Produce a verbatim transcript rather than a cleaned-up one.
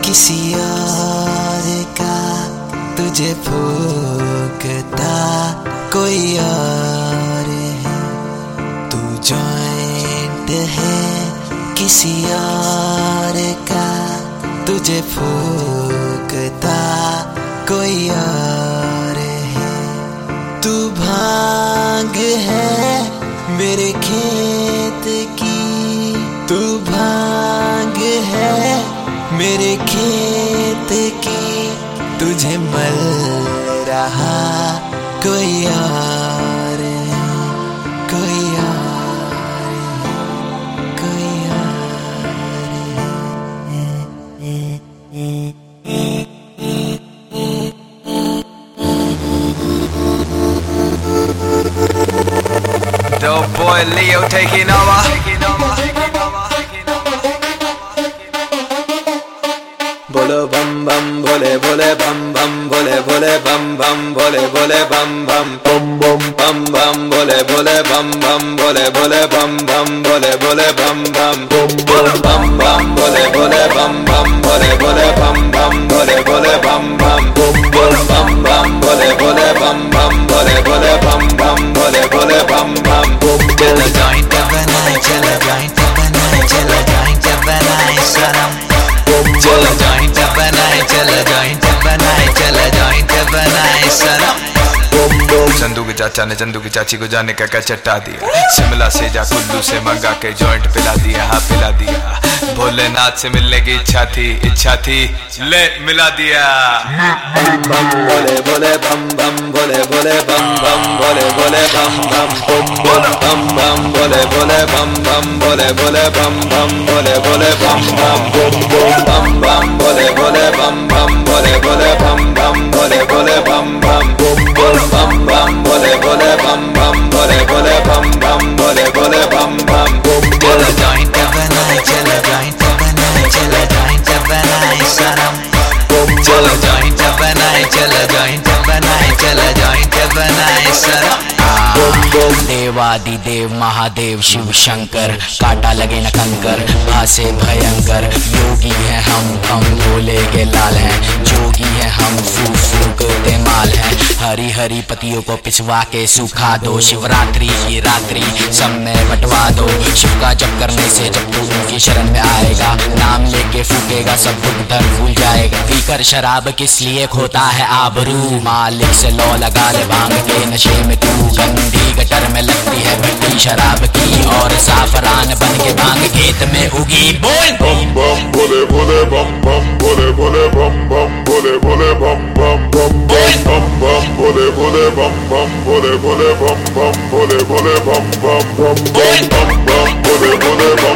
किसी और का तुझे फूकता कोई और है, तू जॉइंट है किसी और का तुझे फूकता कोई और है, तू भांग है मेरे खेत की, तू भांग है मेरे खेत की, तुझे मल रहा कोई और है, कोई और है, कोई और है। Dope boy Leo taking over. Taking over. बोलो बम बम भोले भोले बम बम भोले भोले बम बम भोले भोले बम बम बम बम बम बम भोले भोले बम बम भोले भोले बम बम भोले भोले बम बम बम बम भोले भोले बम बम भोले भोले बम बम भोले भोले बम बम बम बम भोले भोले बम बम भोले भोले बम बम भोले भोले बम बम। चलो जॉइंट बनाए, चलो जॉइंट बनाए, चलो जॉइंट बनाए सनम, चलो जॉइंट बनाए, चलो जॉइंट बनाए, चलो जॉइंट बनाए सनम। चंदू के चाचा ने चंदू की चाची को जाने का क्या चट्टा दिया, शिमला से जा कुल्लू से मंगा के जॉइंट पिला दिया, हाँ पिला दिया। भोलेनाथ से मिलने की इच्छा थी, इच्छा थी ले मिला दिया। बम भोले भोले बम बम भोले भोले बम बम भोले भोले बम बम बम बम भोले भोले बम बम भोले भोले बम बम भोले भोले बम बम बम बम भोले भोले बम बम भोले भोले बम बम भोले भोले बम बम बम बम भोले भोले बम बम भोले भोले बम बम भोले भोले बम बम। चलो जॉइंट बनाए, चलो जॉइंट बनाए, चलो जॉइंट बनाए सनम, चलो जॉइंट बनाए, चलो जॉइंट बनाए, चलो जॉइंट बनाए सनम। देवादि देव महादेव शिव शंकर, काटा लगे न कंकर, भासे भयंकर, योगी है हम हम भोले के लाल हैं, जोगी है हम फूक फूक दे माल हैं, हरी हरी पतियों को पिसवा के सुखा दो, शिवरात्रि की रात्रि सब में बंटवा दो, शिव का जप करने से जब तू उनकी शरण में आएगा, नाम लेके फूकेगा सब दुख दर्द भूल जाएगा, पीकर शराब किस लिए खोता है आबरू, मालिक से लौ लगा ले भांग के नशे में तू, गंदी गटर में लगती है भट्टी शराब की, और साफरान बन के भांग खेत में उगी। बोल बम बम भोले भोले बम बम भोले भोले बम बम भोले भोले बम बम बम बम बम भोले भोले बम बम भोले भोले बम बम भोले भोले बम बम बम बम बम भोले भोले